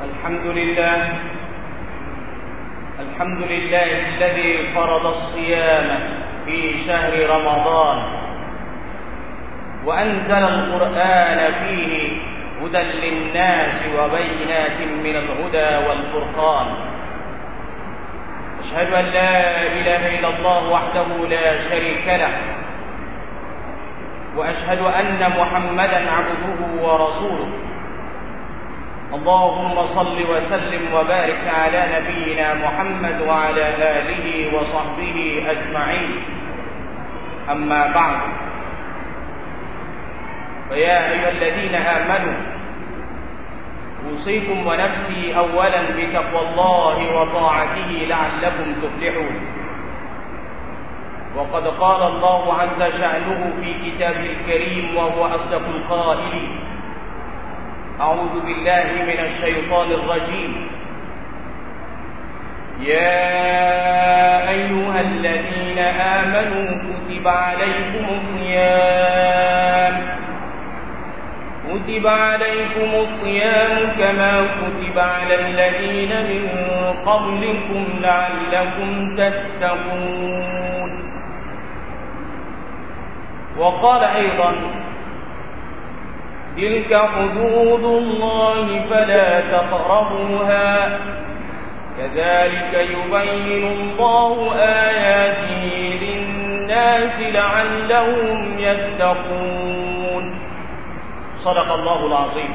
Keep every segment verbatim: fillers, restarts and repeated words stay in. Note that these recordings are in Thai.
الحمد لله الحمد لله الذي فرض الصيام في شهر رمضان وأنزل القرآن فيه هدى للناس وبينات من الهدى والفرقان أشهد أن لا إله إلا الله وحده لا شريك له وأشهد أن محمدا عبده ورسوله اللهم صل وسلم وبارك على نبينا محمد وعلى آله وصحبه أجمعين أما بعد فيا أيها الذين آمنوا أوصيكم ونفسي أولا بتقوى الله وطاعته لعلكم تفلحون وقد قال الله عز شأنه في كتابه الكريم وهو أصدق القائلين أعوذ بالله من الشيطان الرجيم يا أيها الذين آمنوا كتب عليكم الصيام كتب عليكم الصيام كما كتب على الذين من قبلكم لعلكم تتقون وقال أيضا تلك حدود الله فلا تقربوها كذلك يبين الله آياته للناس لعلهم يتقون صدق الله العظيم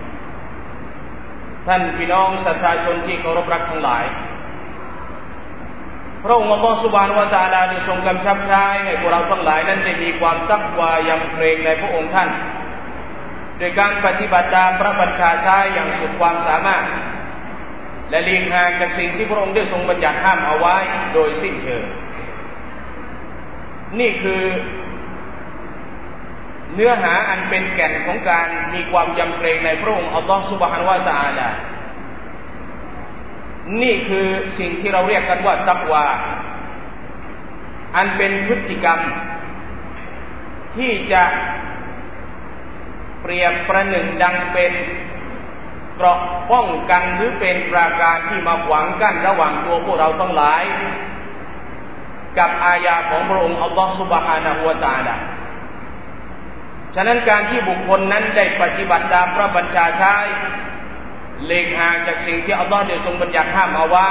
ท่านพี่น้องศรัทธาชนที่เคารพรักทั้งหลายพระองค์อัลเลาะห์ซุบฮานะฮูวะตะอาลาได้ทรงกำชับใช้ให้พวกเราทั้งหลายนั้นได้มีความตักวายำเกรงในพระองค์ท่านโดยการปฏิบัติตามพระบัญชาใช้อย่างสุดความสามารถและหลีกห่างจากสิ่งที่พระองค์ได้ทรงบัญญัติห้ามเอาไว้โดยสิ้นเชิงนี่คือเนื้อหาอันเป็นแก่นของการมีความยำเกรงในพระองค์อัลลอฮฺซุบฮานะฮูวะตะอาลานี่คือสิ่งที่เราเรียกกันว่าตักวาอันเป็นพฤติกรรมที่จะเปรียบประหนึ่งดังเป็นเกราะป้องกันหรือเป็นปราการที่มาขวางกั้นระหว่างตัวพวกเราทั้งหลายกับอายะของพระองค์อัลลอฮฺซุบฮานะฮูวะตะอาลาฉะนั้นการที่บุคคลนั้นได้ปฏิบัติตามพระบัญชาใช้เล็งห่างจากสิ่งที่อัลลอฮฺได้ทรงบัญญัติห้ามเอาไว้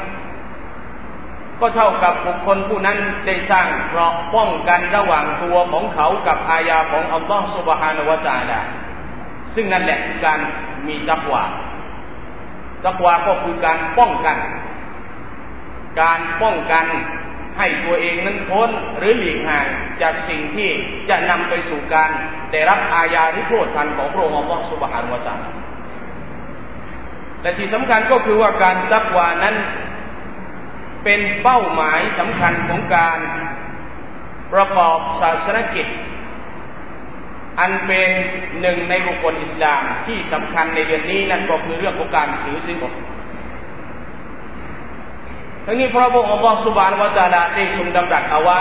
ก็เท่ากับบุคคลผู้นั้นได้สร้างเกราะป้องกันระหว่างตัวของเขากับอายะของอัลลอฮฺซุบฮานะฮูวะตะอาลาซึ่งนั่นแหละคือการมีตักวาตักวาก็คือการป้องกันการป้องกันให้ตัวเองนั้นพ้นหรือหลีกห่างจากสิ่งที่จะนำไปสู่การได้รับอาญาหรือโทษทันของพระองค์อัลลอฮฺซุบฮานะฮูวะตะอาลาและที่สำคัญก็คือว่าการตักวานั้นเป็นเป้าหมายสำคัญของการประกอบศาสนกิจอันเป็นหนึ่งในบุคคลอิสลามที่สำคัญในเดือนนี้นั่นก็คือเรื่องของการถือศีลอดทั้งนี้พระองค์อัลลอฮฺซุบฮานะฮูวะตะอาลาได้ทรงดำรัสเอาไว้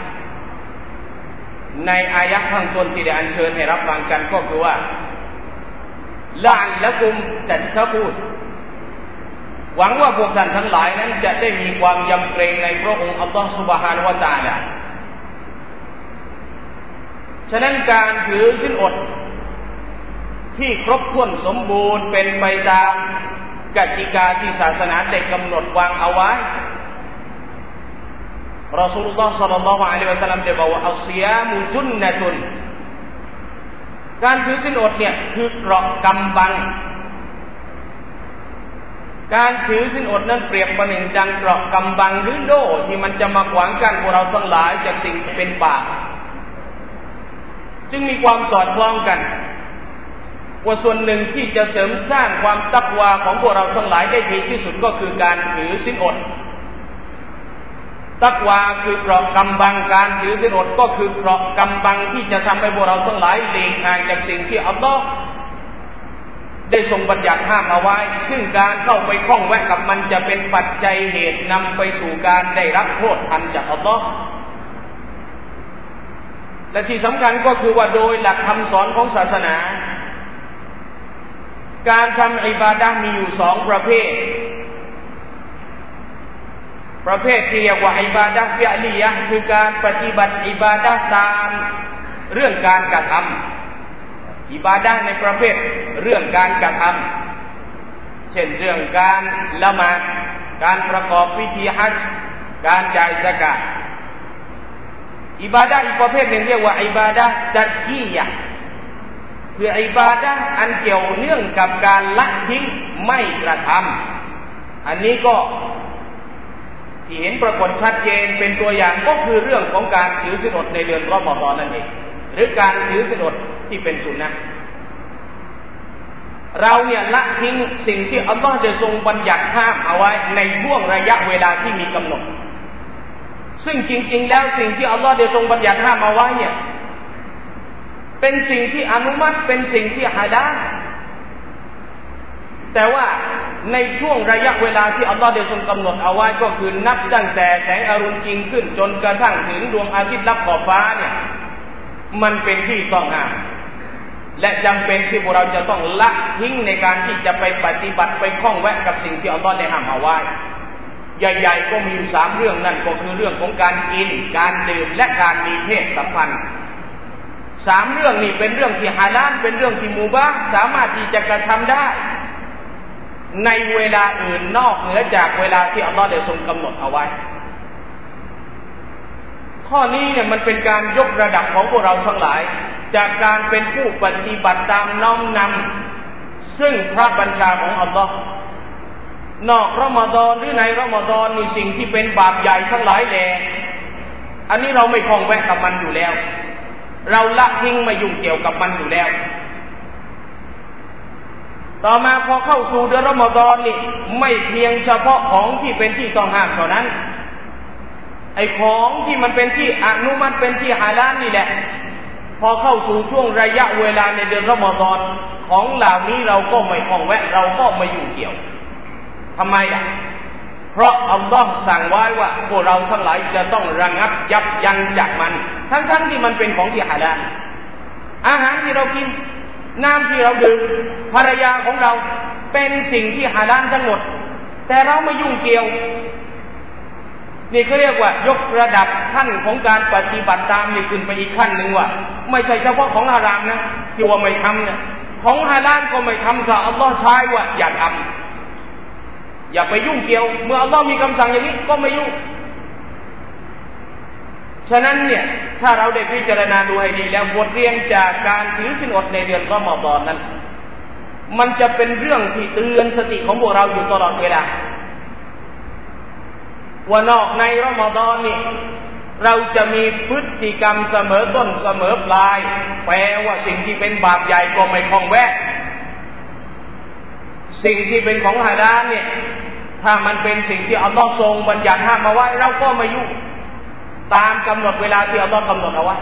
ในอายะห์ข้างต้นที่ได้อัญเชิญให้รับฟังกันก็คือว่าละอัลละกุมตัตตะกูนหวังว่าพวกท่านทั้งหลายนั้นจะได้มีความยำเกรงในพระองค์อัลลอฮฺซุบฮานะฮูวะตะอาลาฉะนั้นการถือศีลอดที่ครบถ้วนสมบูรณ์เป็นไปตามกติกาที่ศาสนาได้กำหนดวางเอาไว้รอซูลุลลอฮ์ศ็อลลัลลอฮุอะลัยฮิวะซัลลัมได้บอกว่าอัศซิยามุจุนนะตุนการถือศีลอดเนี่ยคือเกราะกำบังการถือศีลอดนั้นเปรียบประหนึ่งดังเกราะกำบังหรือโล่ที่มันจะมาขวางกั้นพวกเราทั้งหลายจากสิ่งที่เป็นบาปจึงมีความสอดคล้องกันว่าส่วนหนึ่งที่จะเสริมสร้างความตักวาของพวกเราทั้งหลายได้ดีที่สุดก็คือการถือศีลอดตักวาคือเกราะกำบังการถือศีลอดก็คือเกราะกำบังที่จะทำให้พวกเราทั้งหลายหลีกห่างจากสิ่งที่อัลลอฮฺได้ทรงบัญญัติห้ามเอาไว้ซึ่งการเข้าไปข้องแวะกับมันจะเป็นปัจจัยเหตุนำไปสู่การได้รับโทษทันจากอัลลอฮฺและที่สำคัญก็คือว่าโดยหลักคำสอนของศาสนาการทำอิบาดะห์มีอยู่สองประเภทประเภทที่เรียกว่าอิบาดะห์ฟิอลียะห์คือการปฏิบัติอิบาดะห์ตามเรื่องการกระทำอิบาดะห์ในประเภทเรื่องการกระทำเช่นเรื่องการละหมาดการประกอบพิธีฮัจญ์การจ่ายซะกาตอิบาดะห์อีกประเภทหนึ่งเรียกว่าอิบาดะห์ตัดกียะห์คืออิบาดะห์อันเกี่ยวเนื่องกับการละทิ้งไม่กระทำอันนี้ก็ที่เห็นปรากฏชัดเจนเป็นตัวอย่างก็คือเรื่องของการถือศีลอดในเดือนรอมฎอนนั่นเองหรือการถือศีลอดที่เป็นสุนนะห์เราเนี่ยละทิ้งสิ่งที่อัลลอฮฺได้ทรงบัญญัติห้ามเอาไว้ในช่วงระยะเวลาที่มีกำหนดซึ่งจริงๆแล้วสิ่งที่อัลลอฮฺได้ทรงบัญญัติห้ามเอาไว้เนี่ยเป็นสิ่งที่อนุมัติเป็นสิ่งที่ฮาลาลแต่ว่าในช่วงระยะเวลาที่อัลลอฮฺได้ทรงกำหนดเอาไว้ก็คือนับตั้งแต่แสงอรุณจริงขึ้นจนกระทั่งถึงดวงอาทิตย์ลับขอบฟ้าเนี่ยมันเป็นที่ต้องห้ามและจำเป็นที่พวกเราจะต้องละทิ้งในการที่จะไปปฏิบัติไปคล้องแวะกับสิ่งที่อัลลอฮฺได้ห้ามเอาไว้ใหญ่ๆก็มีอยู่สามเรื่องนั่นก็คือเรื่องของการกินการดื่มและการมีเพศสัมพันธ์สามเรื่องนี้เป็นเรื่องที่ฮาลาลเป็นเรื่องที่มุบาห์สามารถที่จะกระทำได้ในเวลาอื่นนอกเหนือจากเวลาที่อัลลอฮฺได้ทรงกำหนดเอาไว้ข้อนี้เนี่ยมันเป็นการยกระดับของพวกเราทั้งหลายจากการเป็นผู้ปฏิบัติตามน้อมนำซึ่งพระบัญชาของอัลลอฮฺนอกรอมฎอนหรือในรอมฎอนมีสิ่งที่เป็นบาปใหญ่ทั้งหลายแหล่อันนี้เราไม่คล้องแวะกับมันอยู่แล้วเราละทิ้งไม่ยุ่งเกี่ยวกับมันอยู่แล้วต่อมาพอเข้าสู่เดือนรอมฎอนนี่ไม่เพียงเฉพาะของที่เป็นที่ต้องห้ามเท่านั้นไอ้ของที่มันเป็นที่อนุมัติเป็นที่ฮาลาลนี่แหละพอเข้าสู่ช่วงระยะเวลาในเดือนรอมฎอนของเหล่านี้เราก็ไม่คล้องแวะเราก็ไม่ยุ่งเกี่ยวทำไมล่ะเพราะอัลลอฮ์สั่งไว้ว่าพวกเราทั้งหลายจะต้องระงับยับยั้งจากมันทั้งๆที่มันเป็นของที่ฮาลาลอาหารที่เรากินน้ำที่เราดื่มภรรยาของเราเป็นสิ่งที่ฮาลาลทั้งหมดแต่เราไม่ยุ่งเกี่ยวนี่เขาเรียกว่ายกระดับขั้นของการปฏิบัติตามนี่ขึ้นไปอีกขั้นหนึ่งว่าไม่ใช่เฉพาะของฮารามนะที่ว่าไม่ทำเนี่ยของฮาลาลก็ไม่ทำถ้าอัลลอฮ์ใช้ว่าอย่าทำอย่าไปยุ่งเกี่ยวเมื่ออัลลอฮ์มีคำสั่งอย่างนี้ก็ไม่ยุ่งฉะนั้นเนี่ยถ้าเราได้พิจารณาดูให้ดีแล้วบทเรียนจากการถือศีลอดในเดือนรอมฎอนนั้นมันจะเป็นเรื่องที่เตือนสติของพวกเราอยู่ตลอดเวลาว่านอกในรอมฎอนนี่เราจะมีพฤติกรรมเสมอต้นเสมอปลายแปลว่าสิ่งที่เป็นบาปใหญ่ก็ไม่คล้องแวะสิ่งที่เป็นของฮาลาลเนี่ยถ้ามันเป็นสิ่งที่อัลลอฮ์ทรงบัญญัติห้ามมาไว้เราก็ไม่ยุ่งตามกำหนดเวลาที่อัลลอฮ์กำหนดเอาไว้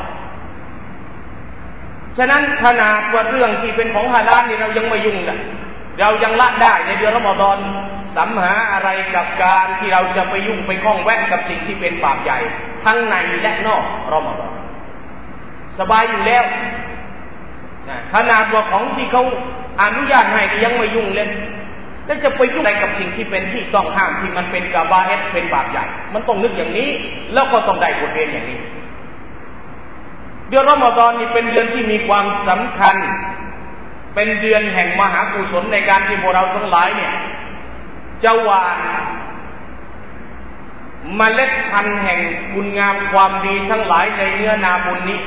ฉะนั้นขนาดว่าเรื่องที่เป็นของฮาลาลนี่เรายังไม่ยุ่งเลยเรายังละได้ในเดือนรอมฎอนสัมหาอะไรกับการที่เราจะไปยุ่งไปคล้องแวะกับสิ่งที่เป็นบาปใหญ่ทั้งในและนอกรอมฎอนสบายอยู่แล้วขนาดว่าของที่เขาอนุญาตให้ยังไม่ยุ่งเลยแล้วจะไปยุ่งอะไรกับสิ่งที่เป็นที่ต้องห้ามที่มันเป็นกะบาเอตเป็นบาปใหญ่มันต้องนึกอย่างนี้แล้วก็ต้องได้บทเรียนอย่างนี้เดือนรอมฎอนนี่เป็นเดือนที่มีความสำคัญเป็นเดือนแห่งมหากุศลในการที่พวกเราทั้งหลายเนี่ยจะหว่านเมล็ดพันธุ์แห่งคุณงามความดีทั้งหลายในเนื้อนาบุญนี้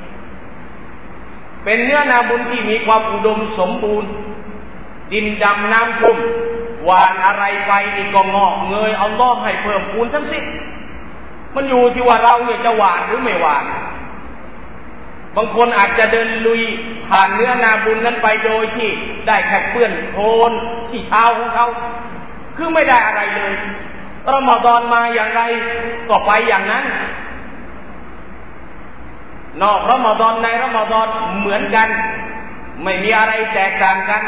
เป็นเนื้อนาบุญที่มีความอุดมสมบูรณ์ดินดำน้ำท่วมหวานอะไรไปนี่ก็งอกเงยอัลลอฮ์ให้เพิ่มพูนทั้งสิ้นมันอยู่ที่ว่าเราเนี่ยจะหวานหรือไม่หวานบางคนอาจจะเดินลุยผ่านเนื้อนาบุญนั้นไปโดยที่ได้แค่เปื้อนโคลนที่เท้าของเขาคือไม่ได้อะไรเลยรอมฎอนมาอย่างไรก็ไปอย่างนั้นนอกรอมฎอนในรอมฎอนเหมือนกันไม่มีอะไรแตกต่างกัน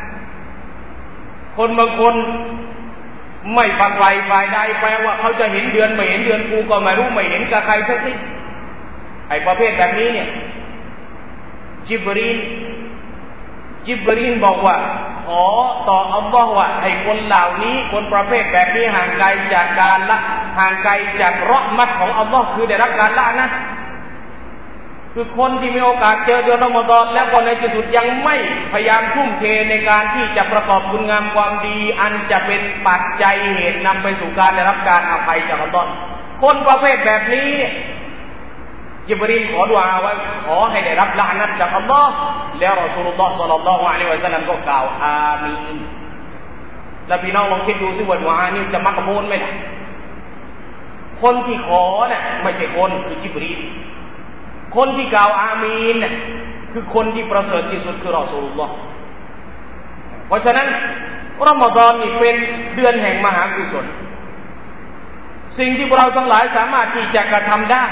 คนบางคนไม่ฝักใฝ่ฝ่ายใดแปลว่าเขาจะเห็นเดือนไม่เห็นเดือนกูก็ไม่รู้ไม่เห็นกับใครทั้งสิ้นไอ้ประเภทแบบนี้เนี่ยจิบรีนจิบรีนบอกว่าขอต่ออัลลอฮ์ว่าให้คนเหล่านี้คนประเภทแบบนี้ห่างไกลจากการละห่างไกลจากเราะห์มัตของอัลลอฮ์คือได้รับการละนะคือคนที่มีโอกาสเจอเดือนรอมฎอนแล้วก็ในที่สุดยังไม่พยายามทุ่มเทในการที่จะประกอบคุณงามความดีอันจะเป็นปัจจัยเหตุนำไปสู่การได้รับการอภัยจากอัลลอฮ์คนประเภทแบบนี้ญิบรีลขอดุอาไว้ขอให้ได้รับละอ์นัตจากอัลลอฮ์แล้วรอซูลุลลอฮ์ศ็อลลัลลอฮุอะลัยฮิวะซัลลัมก็กล่าวอามีนแล้วพี่น้องลองคิดดูสิว่าดุอานี้จะมักบูลไหมล่ะคนที่ขอน่ะไม่ใช่คนคือญิบรีลคนที่กล่าวอามีนน่ะคือคนที่ประเสริฐที่สุดคือรอซูลุลลอฮ์เพราะฉะนั้นรอมฎอนนี่เป็นเดือนแห่งมหากุศลสิ่งที่พวกเราทั้งหลายสามารถที่จะกระทำได้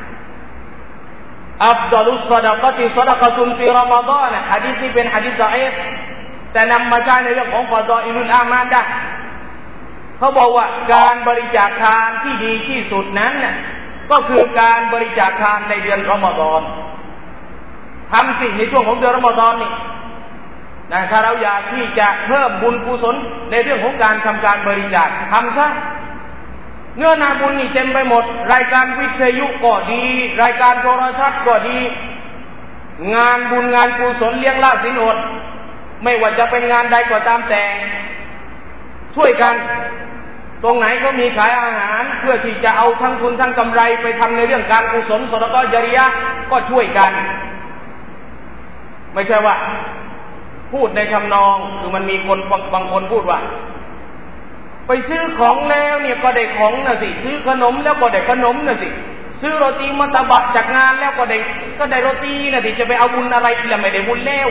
อัฟฎอลุศศอดะกะติศอดะกะตุนฟีรอมฎอนหะดีษนี้เป็นหะดีษฎออีฟแต่นำมาใช้ในเรื่องของฟอฎออิลุลอามาลได้เขาบอกว่าการบริจาคทานที่ดีที่สุดนั้นน่ะก็คือการบริจาคทานในเดือนรอมฎอนทำสิ่งในช่วงของเดือนรอมฎอนนี่นะถ้าเราอยากที่จะเพิ่มบุญกุศลในเรื่องของการทำการบริจาคทำซะเนื้อนาบุญนี่เต็มไปหมดรายการวิทยุก็ดีรายการโทรทัศน์ก็ดีงานบุญงานกุศลเลี้ยงละศีลอดไม่ว่าจะเป็นงานใดก็ตามแต่ช่วยกันตรงไหนก็มีขายอาหารเพื่อที่จะเอาทั้งทุนทั้งกำไรไปทำในเรื่องการกุศลซอดะกอฮ์ญาริยะห์ก็ช่วยกันไม่ใช่ว่าพูดในทำนองคือมันมีคนบางคนพูดว่าไปซื้อของแล้วเนี่ยก็ได้ของนะสิซื้อขนมแล้วก็ได้ขนมนะสิซื้อโรตีมัตตะบะจากงานแล้วก็ได้ก็ได้โรตีนะสิจะไปเอาบุญอะไรอีกล่ะไม่ได้บุญแล้ว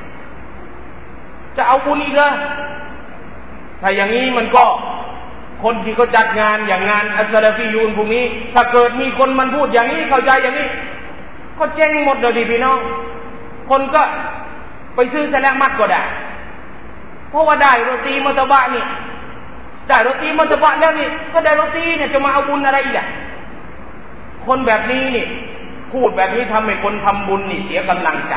จะเอาบุญอีกเหรอถ้าอย่างนี้มันก็คนที่เขาจัดงานอย่างงานอัสซะลาฟียูนพวกนี้ถ้าเกิดมีคนมันพูดอย่างนี้เข้าใจอย่างนี้ก็เจ๊งหมดเลยดิพี่น้องคนก็ไปซื้อสแลกมัดก็ได้เพราะว่าได้โรตีมัตตะบะนี่ได้โรตีมัตตะบะแล้วนี่ก็ได้โรตีเนี่ยจะมาเอาบุญอะไรอีกอ่ะคนแบบนี้นี่พูดแบบนี้ทำให้คนทำบุญนี่เสียกำลังใจ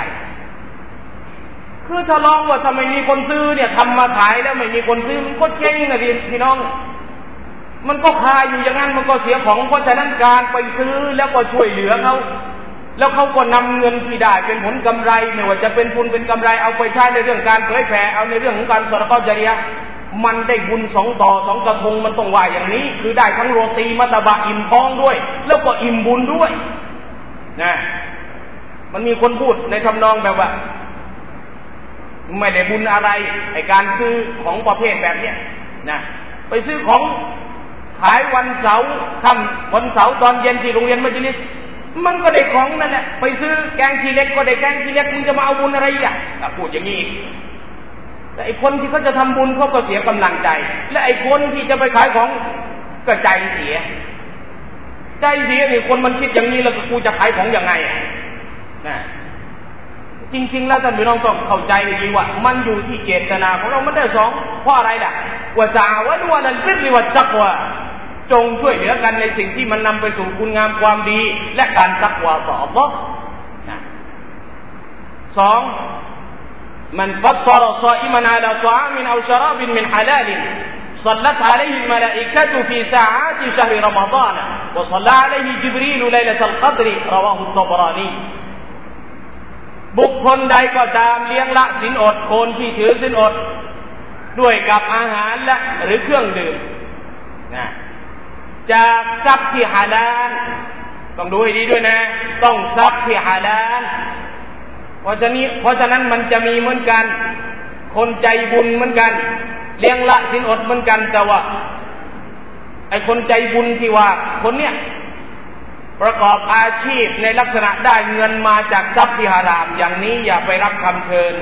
คือถ้าลองว่าทำไมมีคนซื้อเนี่ยทำมาขายแล้วไม่มีคนซื้อมันก็เจ๊งนะพี่น้องมันก็คาอยู่อย่างนั้นมันก็เสียของเพราะฉะนั้นการไปซื้อแล้วก็ช่วยเหลือเขาแล้วเขาก็นำเงินที่ได้เป็นผลกำไรไม่ว่าจะเป็นทุนเป็นกำไรเอาไปใช้ในเรื่องการเผยแผ่เอาในเรื่องของการซอดะกอฮ์ญาริยะห์มันได้บุญสองต่อสองกระทงมันต้องว่าอย่างนี้คือได้ทั้งโรตีมัตตะบะอิ่มท้องด้วยแล้วก็อิ่มบุญด้วยนะมันมีคนพูดในทำนองแบบว่าไม่ได้บุญอะไรไอ้การซื้อของประเภทแบบเนี้ยนะไปซื้อของขายวันเสาร์ค่ำวันเสาร์ตอนเย็นที่โรงเรียนมัจลิสมันก็ได้ของนั่นแหละไปซื้อแกงขี้เล็กก็ได้แกงขี้เล็กมึงจะมาเอาบุญอะไรอ่ะถ้าพูดอย่างนี้แต่ไอ้คนที่เขาจะทำบุญเขาก็เสียกำลังใจและไอ้คนที่จะไปขายของก็ใจเสียใจเสียนี่คนมันคิดอย่างนี้แล้วกูจะขายของยังไงนะจริงๆแล้วท่านพี่น้องต้องเข้าใจดีว่ามันอยู่ที่เจตนาของเราไม่ได้สองเพราะอะไรล่ะว่าจาวะด้วยนั่นเป็นวิวัตกวาจงช่วยเหลือกันในสิ่งที่มันนำไปสู่คุณงามความดีและการตักวาต่ออัลเลาะห์นะสองมันฟัตรศออิมันอะลาฏออามินเอาชะราบินมินฮะลาลินصلت عليه الملائكة في ساعات شهر رمضان وصلى عليه جبريل ليلة القدر رواه الطبراني บุคคลใดก็ตามเลี้ยงละศีลอดคนที่ถือศีลอดด้วยกับอาหารและหรือเครื่องดื่มนะจากทรัพย์ที่ฮาลาลต้องดูให้ดีด้วยนะต้องทรัพย์ที่ฮาลาลเพราะฉะนั้นเพราะฉะนั้นมันจะมีเหมือนกันคนใจบุญเหมือนกันเลี้ยงละศีลอดเหมือนกันแต่ว่าไอ้คนใจบุญที่ว่าคนเนี้ยประกอบอาชีพในลักษณะได้เงินมาจากทรัพย์ที่ฮารามอย่างนี้อย่าไปรับคำเชิญ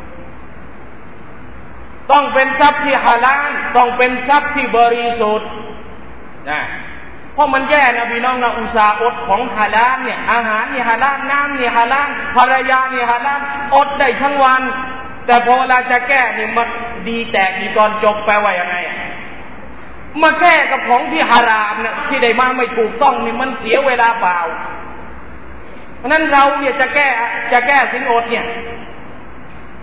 ต้องเป็นทรัพย์ที่ฮาลาลต้องเป็นทรัพย์ที่บริสุทธิ์นะเพราะมันแย่นะพี่น้องนะอุตสาห์อดของฮาลาลเนี่ยอาหารนี่ฮาลาลน้ำนี่ฮาลาลภรรยานี่ฮาลาลอดได้ทั้งวันแต่พอเวลาจะแก้นี่มันดีแตกดีตอนจบแปลว่ายังไงมาแก้กับของที่ฮารามเนี่ยที่ได้มาไม่ถูกต้องนี่มันเสียเวลาเปล่าเพราะนั้นเราเนี่ยจะแก้จะแก้ศีลอดเนี่ย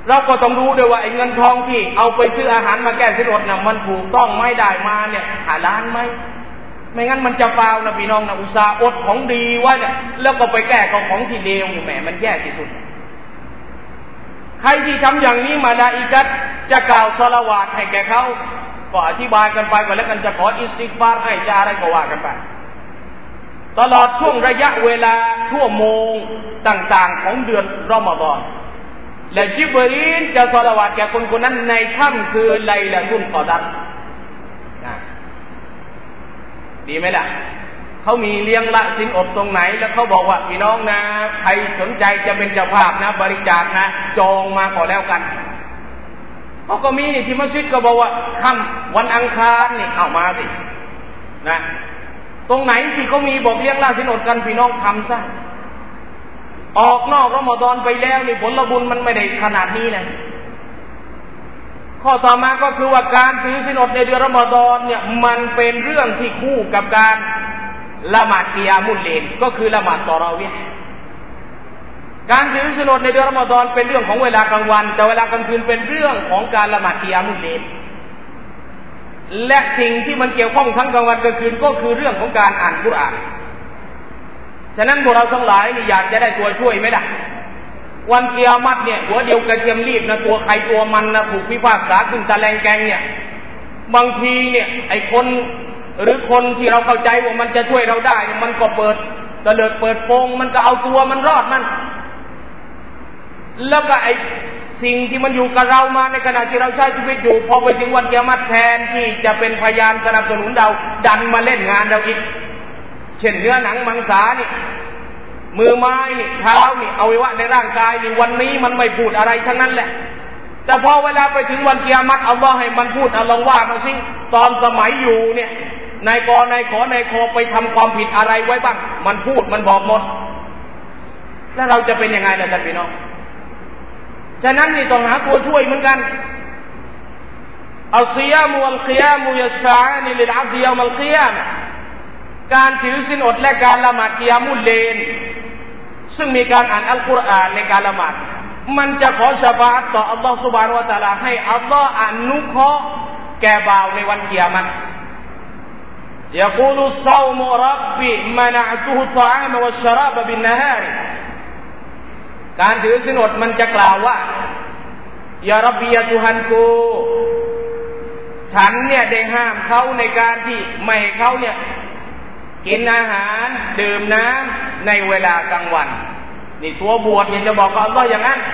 เราก็ต้องรู้ด้วยว่าไอ้เงินทองที่เอาไปซื้ออาหารมาแก้สินอดน่ะมันถูกต้องไม่ได้มาเนี่ยหาล้านไหมไม่งั้นมันจะฟาวนะพี่น้องนะอุตส่าห์อดของดีไว้เนี่ยแล้วก็ไปแก้กับของที่เลวแหมมันแย่ที่สุดใครที่ทำอย่างนี้มาลาอิกะฮ์จะกล่าวศอลาวาตให้แก่เขาก็อธิบายกันไปก็แล้วกันจะขออิสติฆฟารให้จะอะไรก็ว่ากันไปตลอดช่วงระยะเวลาชั่วโมงต่างๆของเดือนรอมฎอนและจิบรีลจะศอลาวาตแก่คนคนนั้นในค่ำคืนไลลาตุลกอดรนะดีไหมล่ะเขามีเลี้ยงละสินอดตรงไหนแล้วเขาบอกว่าพี่น้องนะใครสนใจจะเป็นเจ้าภาพนะบริจาคนะจองมาก่อนแล้วกันเขาก็มีนี่ที่มัสยิดก็บอกว่าค่ำวันอังคารนี่เอามาสินะตรงไหนที่เขามีบอกเลี้ยงละสินอดกันพี่น้องทำซะออกนอกรอมฎอนไปแล้วนี่ผลบุญมันไม่ได้ขนาดนี้นะข้อต่อมาก็คือว่าการถือศีลอดในเดือนรอมฎอนเนี่ยมันเป็นเรื่องที่คู่กับการละหมาดกิยามุลเลลก็คือละหมาดตอเราะวีห์การถือศีลอดในเดือนรอมฎอนเป็นเรื่องของเวลากลางวันแต่เวลากลางคืนเป็นเรื่องของการละหมาดกิยามุลเลลและสิ่งที่มันเกี่ยวข้องทั้งกลางวันกลางคืนก็คือเรื่องของการอ่านกุรอานฉะนั้นพวกเราทั้งหลายนี่อยากจะได้ตัวช่วยไหมล่ะวันกิยามัตเนี่ยหัวเดียวกระเทียมรีบนะตัวใครตัวมันนะถูกพิพากษาขึ้นตะแลงแกงเนี่ยบางทีเนี่ยไอ้คนหรือคนที่เราเข้าใจว่ามันจะช่วยเราได้มันก็เปิดตะเลิดเปิดโปงมันก็เอาตัวมันรอดมันแล้วก็ไอ้สิ่งที่มันอยู่กับเรามาในขณะที่เราใช้ชีวิตอยู่พอไปถึงวันกิยามัตแทนที่จะเป็นพยานสนับสนุนเราดันมาเล่นงานเราอีกเช่นเนื้อหนังมังสานี่มือไม้นี่เท้านี่อวัยวะในร่างกายนี่วันนี้มันไม่พูดอะไรทั้งนั้นแหละแต่พอเวลาไปถึงวันกิยามัตอัลลอฮ์ให้มันพูดเอาลองว่ามาสิตอนสมัยอยู่เนี่ยนายกนายขอนายคอไปทำความผิดอะไรไว้บ้างมันพูดมันบอกหมดแล้วเราจะเป็นยังไงล่ะท่านพี่น้องฉะนั้นนี่ต้องหาตัวช่วยเหมือนกันอัลซิยามุวัลกิยามุยัชฟะอานิลิลอับดิยอมัลกิยามะห์การถือศีลอดและการละหมาดกิยามุลเลลซึ่งมีการอ่านอัลกุรอานในการละหมาดมันจะขอชะฟาอะห์ต่ออัลลอฮฺซุบฮานะฮูวะตะอาลาให้อัลลอฮฺอนุเคราะห์แก่บ่าวในวันกิยามะฮ์ยะกูลุศอมุร็อบบิมะนะอ์ตุฮุฏฏออามะวัชชะราบะบินนะฮาริการถือศีลอดมันจะกล่าวว่ายาร็อบบิยะตุฮันกูฉันเนี่ยได้ห้ามเขาในการที่ไม่ให้เขาเนี่ยกินอาหารดื่มน้ำในเวลากลางวันนี่ตัวบวชเนี่ยจะบอกกับอัลลอฮ์อย่างนั้น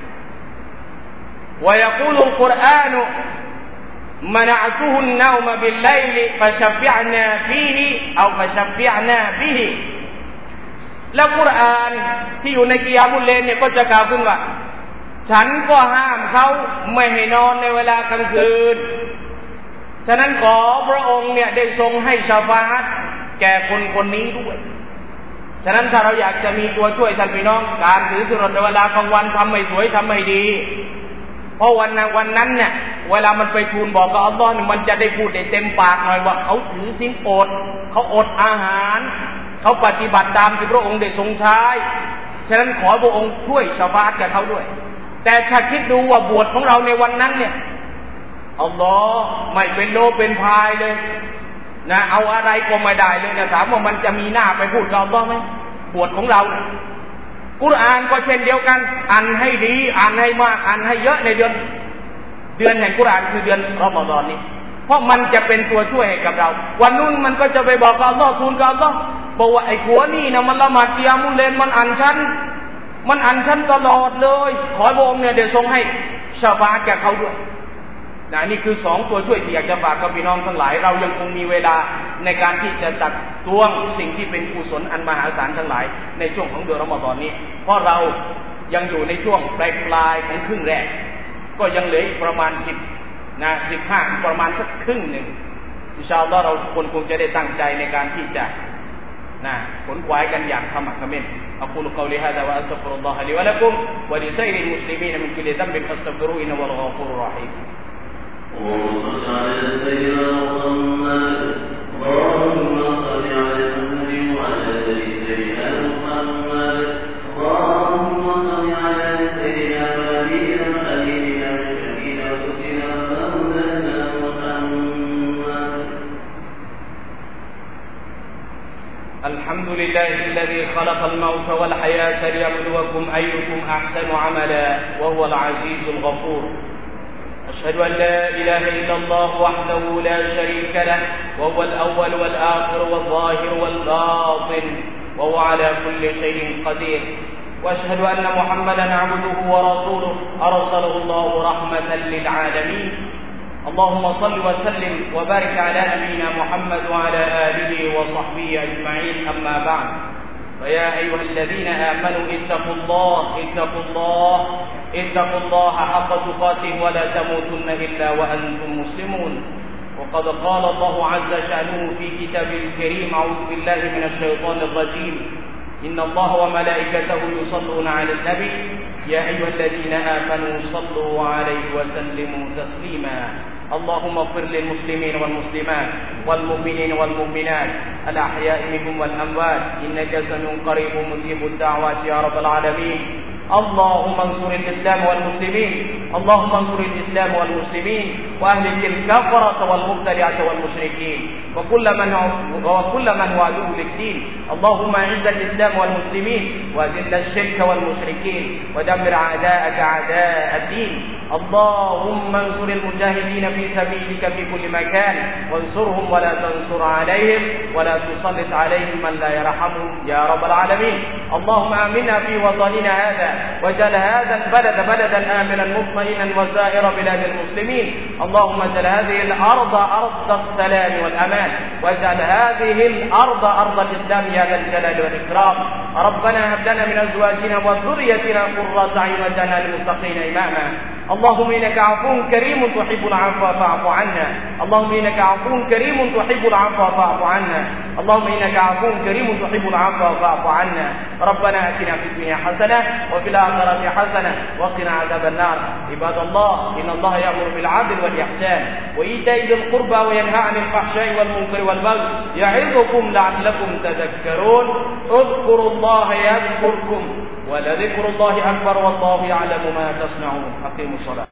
วะยะกูลุลกุรอานุมะนะอ์ตุฮุนเนามะบิลไลลิฟะชัฟฟิอ์นาฟีฮิเอาฟะชัฟฟิอ์นาบิฮิแล้วกุรอานที่อยู่ในกิยามุลเลลเนี่ยก็จะกล่าวขึ้นว่าฉันก็ห้ามเขาไม่ให้นอนในเวลากลางคืนฉะนั้นขอพระองค์เนี่ยได้ทรงให้ชะฟาอะห์แก่คนคนนี้ด้วยฉะนั้นถ้าเราอยากจะมีตัวช่วยท่านพี่น้องการถือศีลอดในเวลากลางวันทำให้สวยทำให้ดีเพราะวันนั้นวันนั้นเนี่ยเวลามันไปทูลบอกกับอัลลอฮ์มันจะได้พูดได้เต็มปากหน่อยว่าเขาถือศีลอดเขาอดอาหารเขาปฏิบัติตามที่พระองค์ได้ทรงใช้ฉะนั้นขอพระองค์ช่วยชะฟาอะห์แก่เขาด้วยแต่ถ้าคิดดูว่าบวชของเราในวันนั้นเนี่ยอัลลอฮ์ไม่เป็นโลเป็นพายเลยนะเอาอะไรก็ไม่ได้เลยนะถามว่ามันจะมีหน้าไปพูดกับอัลลอฮ์ไหมบวชของเรากุรอานก็เช่นเดียวกันอ่านให้ดีอ่านให้มากอ่านให้เยอะในเดือนเดือนแห่งกุรอานคือเดือนรอมฎอนนี้เพราะมันจะเป็นตัวช่วยให้กับเราวันนู้นมันก็จะไปบอกกับอัลลอฮ์ทูลกับอัลลอฮ์บอกว่าไอ้หัวนี่นะมันละหมาดกิยามุลเลลมันอ่านชั้นมันอ่านชั้นตลอดเลยขอพระองค์เนี่ยเดี๋ยวทรงให้ชะฟาอะห์แก่เขาด้วยนะนี่คือสองตัวช่วยที่อยากจะฝากกับพี่น้องทั้งหลายเรายังคงมีเวลาในการที่จะตักตวงสิ่งที่เป็นกุศลอันมหาศาลทั้งหลายในช่วงของเดือนรอมฎอนนี้เพราะเรายังอยู่ในช่วงปลายปลายของครึ่งแรกก็ยังเหลืออีกประมาณสิบนะสิบห้าประมาณสักครึ่งหนึ่งอินชาอัลลอฮ์เราทุกคนคงจะได้ตั้งใจในการที่จะนะขนขวายกันอย่างขมักเขม้นأقول قولي هذا وأستغفر الله لي ولكم ولسائر المسلمين من كل ذنب فاستغفروه إنه هو الغفور الرحيم وصل على سيدنا محمد اللهم صل على محمد وعلى ال سيدنا محمد اللهم صل على سيدنا ونبينا الحمد لله الذي خلق الموت والحياة ليبلوكم أيكم أحسن عملا وهو العزيز الغفور. أشهد أن لا إله إلا الله وحده لا شريك له وهو الأول والآخر والظاهر والباطن وهو على كل شيء قدير. وأشهد أن محمدا عبده ورسوله أرسله الله رحمة للعالمين. اللهم صل وسلم وبارك على نبينا محمد وعلى آله وصحبه أجمعين. أما بعد، فيا أيها الذين آمنوا اتقوا الله اتقوا الله اتقوا الله حق تقاته ولا تموتن إلا وأنتم مسلمون. وقد قال الله عز شأنه في كتابه الكريم: أعوذ بالله من الشيطان الرجيم، إن الله وملائكته يصلون على النبي يا أيها الذين آمنوا صلوا عليه وسلموا تسليما. اللهم اغفر للمسلمين والمسلمات والمؤمنين والمؤمنات الأحياء منهم والأموات إنك سميع قريب مجيب الدعوات يا رب العالمين. اللهم انصر الإسلام والمسلمين اللهم انصر الإسلام والمسلمين وأهلك الكفرة والمبتدعة والمشركين وكل من وكل من هو عدو للدين. اللهم اعز الإسلام والمسلمين وأذل الشرك والمشركين ودمر أعداءك أعداء الدين. اللهم انصر المجاهدين في سبيلك في كل مكان وانصرهم ولا تنصر عليهم ولا تسلط عليهم من لا يرحمهم يا رب العالمين. اللهم آمنا في وطننا هذا واجعل هذا البلد بلدا آمنا مطمئنا وسائر بلاد المسلمين. اللهم اجعل هذه الأرض أرض السلام والأمان واجعل هذه الأرض أرض الإسلام يا ذا الجلال والإكرام. ربنا هب لنا من أزواجنا وذريتنا قرة أعين واجعلنا للمتقين إماما. اللهم إنك عفو كريم تحب العفو فاعف عنا. اللهم إنك عفو كريم تحب العفو فاعف عنا. اللهم إنك عفو كريم تحب العفو فاعف عنا. ربنا آتنا في الدنيا حسنة وفي الآخرة حسنة وقنا عذاب النار. عباد الله، إن الله يأمر بالعدل والإحسان وإيتاء ذي القربى وينهى عن الفحشاء والمنكر والبغي يعظكم لعلكم تذكرون. اذكروا الله يذكركم ولذكر الله أكبر والله يعلم ما تصنعون. أقيموا الصلاة.